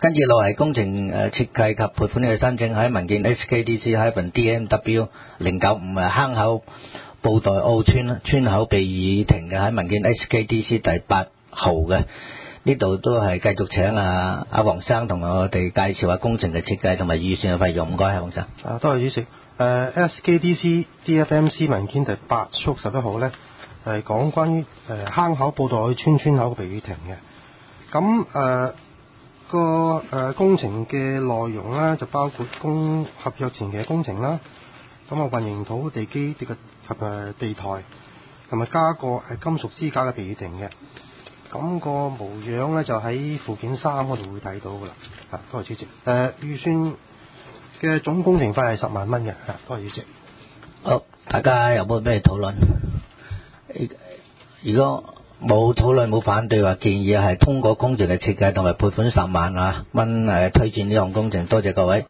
跟住落嚟工程設計及撥款嘅申請喺文件 HKDC-DMW 095坑口布袋澳村口避雨亭嘅，喺文件 HKDC 第8號嘅。呢度都係繼續請阿黃生同我哋介紹下工程嘅設計同埋預算嘅費用。唔該，黃生。 多謝主席。SKDC DFMC 文件第8速11號呢，就係講關於坑口布袋澳村口嘅避雨亭嘅。咁工程嘅內容呢，就包括合約前嘅工程啦，咁混凝土地基及地台，同埋加個金屬支架嘅避雨亭嘅。咁個模樣呢，就喺附件3嗰度會睇到噶啦。多謝主席。預算嘅總工程費係10萬蚊嘅。多謝主席。 好，大家有冇咩討論？如果冇討論冇反對話，建議係通過工程嘅設計同埋撥款10萬蚊推薦呢項工程。多謝各位。